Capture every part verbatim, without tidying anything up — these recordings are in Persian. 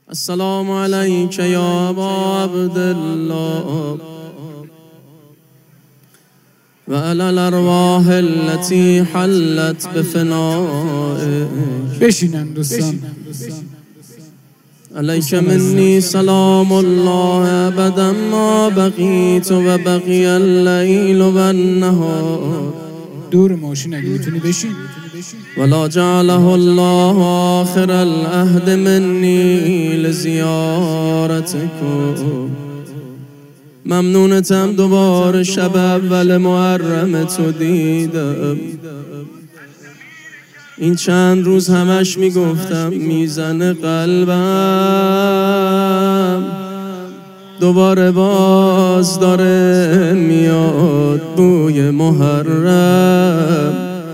السلام عليك يا أبا عبد الله وعلى الأرواح التي حلت بفنائك. بشینن دوستان. عليك مني سلام الله أبدا ما بقيت وبقي الليل والنهار. دور ماشین اگه میتونی بشین. ولا جعله الله آخر العهد مني لزيارتكم. ممنونتم دوباره شب اول محرم تو دیدم. این چند روز همش میگفتم میزنه قلبم، دوباره باز داره میاد بوی محرم،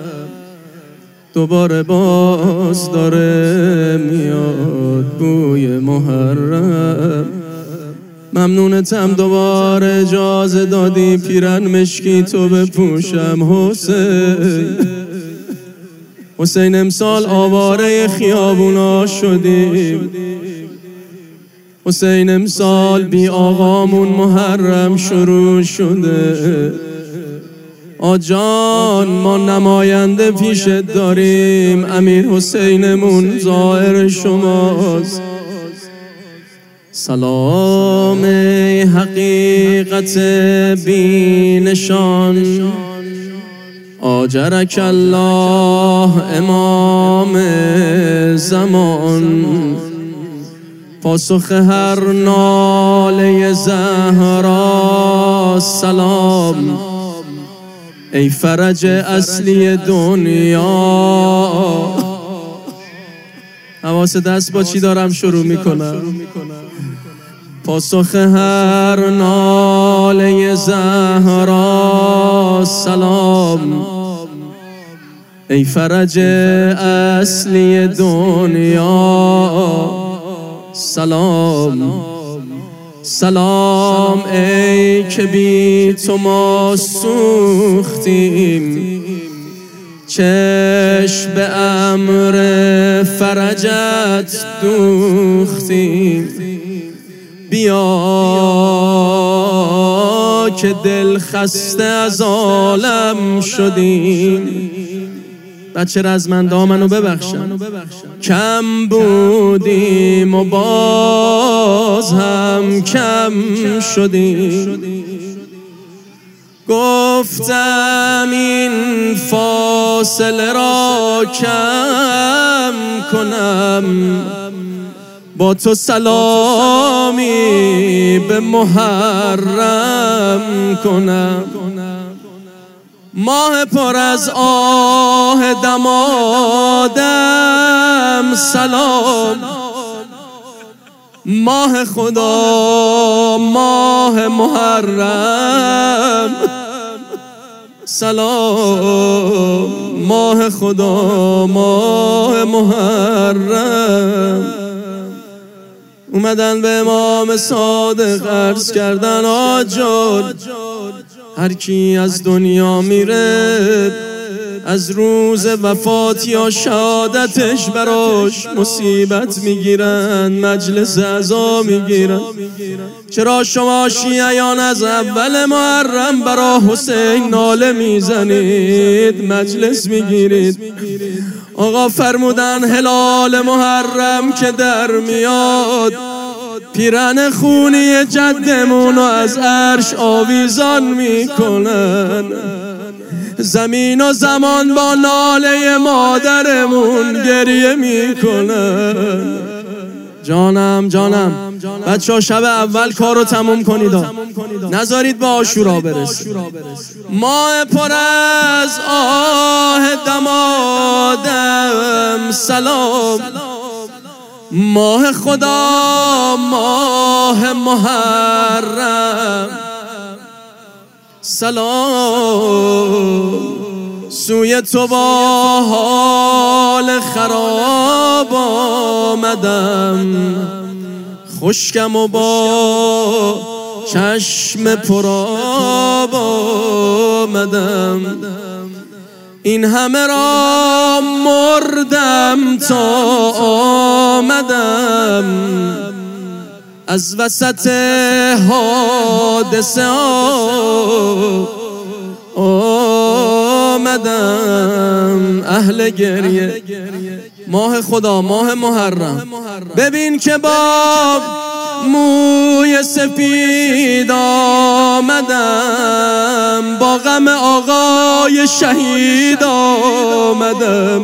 دوباره باز داره میاد بوی محرم. ممنونتم دوباره اجازه دادی پیرن مشکی تو بپوشم حسین. حسین امسال آواره خیابونا شدیم، حسین امسال بی آقامون محرم شروع شده. آجان ما نماینده پیشت داریم، امیر حسینمون ظاهر شماست. سلام حقیقت بی نشان، آجرک الله امام زمان. پاسخ هر ناله زهرا سلام، ای فرج اصلی دنیا. حواس دست با چی دارم شروع میکنم؟ پاسخ هر ناله زهرا سلام، ای فرج اصلی دنیا سلام. سلام ای که بی تو ما سوختیم، چشم به امر فرجت دوختیم. بیا که دل خسته از عالم شدیم. بچه رزمنده منو ببخشن، کم بودیم و باز هم کم شدیم. گفتم این فاصله را کم کنم، با تو سلامی به محرم کنم. ماه پر از آه دمادم سلام، ماه خدا ماه محرم سلام، ماه خدا ماه محرم. اومدن به امام صادق عرض کردن آجان، هر کی از دنیا میره از روز وفات یا شهادتش براش مصیبت میگیرن، مجلس عزا میگیرن. چرا شما شیعیان از اول محرم برا حسین ناله میزنید، مجلس میگیرید؟ آقا فرمودن هلال محرم که در میاد، پیرن خونی جدمونو از عرش آویزان میکنن. زمین و زمان با ناله مادرمون گریه میکنن. جانم جانم بچه ها شب اول کارو تموم کنید، نذارید به عاشورا برسید. ماه پر از آه دمادم سلام، ماه خدا ماه محرم سلام. سوی تو با حال خراب آمدم، خشکم و با چشم پرآب آمدم. این همه را مردم تا آمدم از وسط حادثه آمدم. اهل گریه ماه خدا، ماه محرم، ببین که با موی سفید آمدم، با غم آقای شهید آمدم،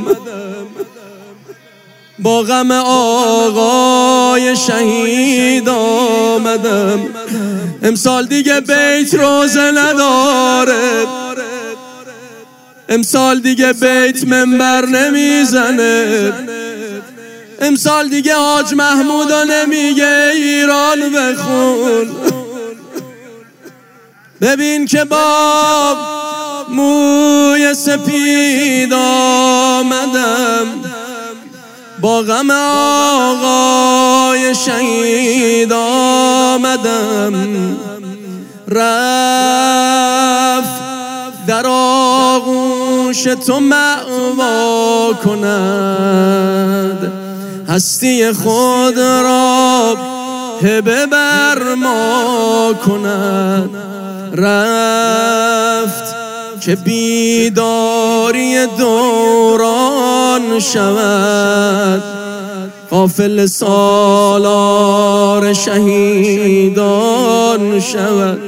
با غم آقای شهید آمدم. امسال دیگه بیت روزه نداره، امسال دیگه بیت منبر نمیزنه، امسال دیگه حاج محمودا نمیگه ایران بخون. ببین که با موی سپید آمدم، با غم آقای شهید آمدم. رفت در آغوش تو مأوا کند، هستی خود را هبه بر ما کند. رفت که بیداری دوران شود، غافل سالار شهیدان شود.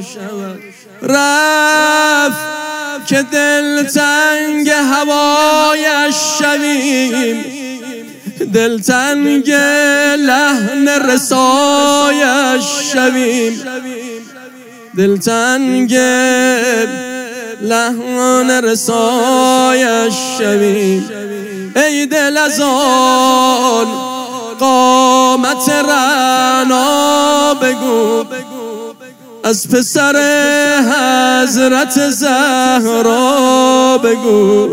رفت که دلتنگ هوایش شویم، دلتنگ لحن رسایش شویم، دلتنگ لحن رسایش شویم. ای دل از آن قامت رعنا بگو، از پسر حضرت زهرا بگو،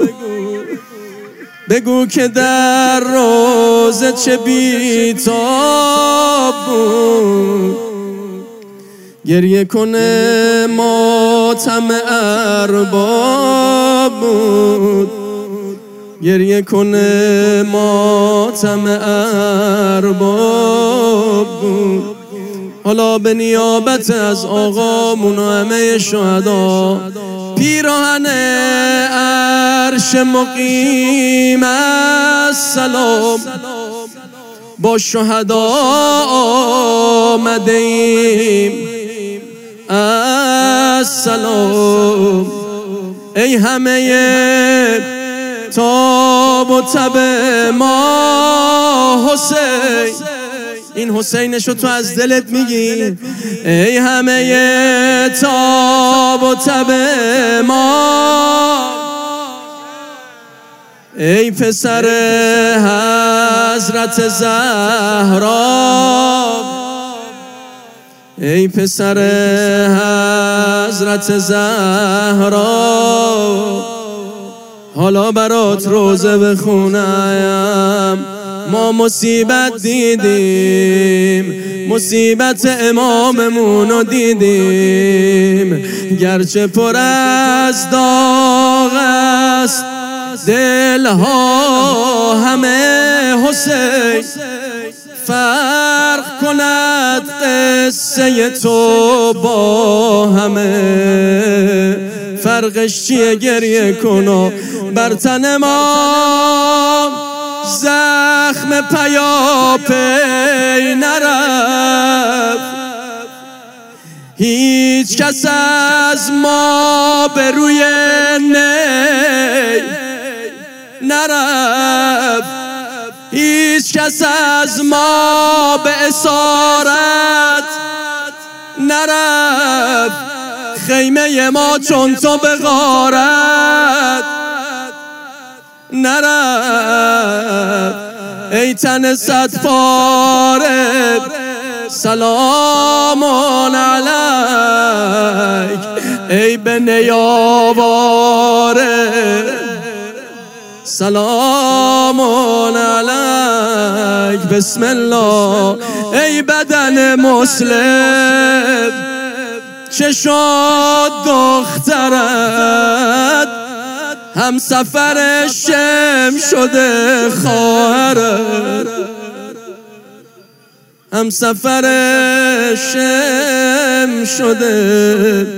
بگو که در روزه چه بیتاب بود. گریه کنه ماتم ارباب بود، گریه کنه ماتم ارباب بود. حالا به نیابت از آقامون و همه شهدا، پیراهن عرش مقیم السلام با شهدا آمده ایم السلام. ای همه تاب و تب ما حسین، این حسینشو تو از دلت میگی. ای همه تاب و تب ما، ای پسر حضرت زهرا، ای پسر حضرت زهرا. حالا برات روزه بخونم، ما مصیبت دیدیم، مصیبت اماممونو دیدیم. گرچه پر از داغ است دلها همه حسین، فرق کند قصه تو با همه. فرقش چیه؟ گریه کن بر تن ما زخم پیاپی نرفت، هیچ کس از ما به روی نی نرفت، هیچ کس از ما به اسارت نرفت. خیمه ما چون تو به غارت نرفت. ای تن صد پاره سلام علیک، ای به نیاواره سلام علیک. بسم الله. ای بدن مسلم چه شد دخترت، هم سفر شم شده خواهرت، هم سفر شم شده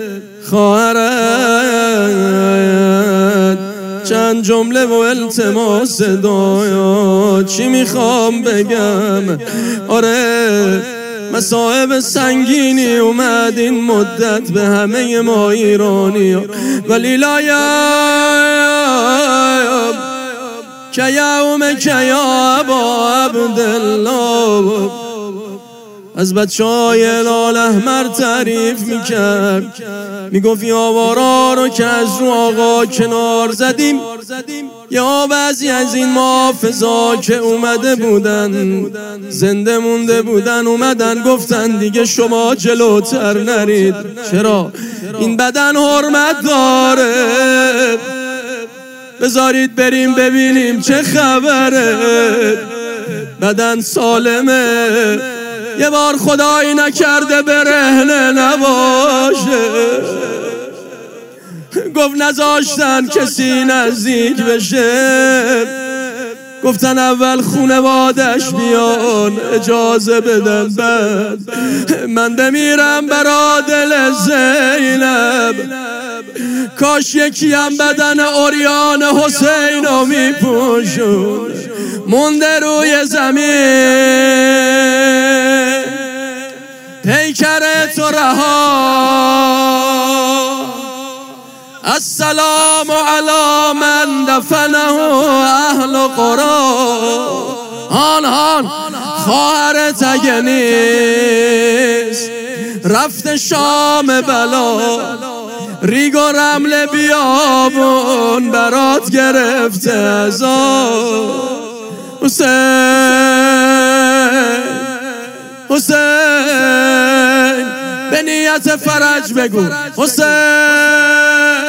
خواهرت. چند جمله و التماس دعا، چی میخوام بگم؟ آره مصائب سنگینی اومد این مدت به همه ما ایرانی ها، ولی لایم که یوم که یا ابا عبدالله از بچه های لال احمر تعریف میکرد، میگفت یا آوارا رو که از رو آقا کنار زدیم، یا بعضی از این محافظا که اومده بودن زنده مونده بودن اومدن گفتن دیگه شما جلوتر نرید، چرا؟ این بدن حرمت داره، بذارید بریم ببینیم چه خبره. بدن سالمه، یه بار خدایی نکرده برهنه نباشه. گفت نذاشتن کسی نزدیک بشه، گفتن اول خونوادش بیان اجازه بدن، بعد من بمیرم برا دل زینب. کاش یکیم بدن عریان حسینو میپوشون مونده روی زمین، پیکر تو رها. السلام علی من دفنه اهل قرا. هان هان خواهرت اگه نیست رفت شام بلا، ریگ و رمل بیابون برات گرفته ازا. حسین حسین به نیت فرج بگو حسین.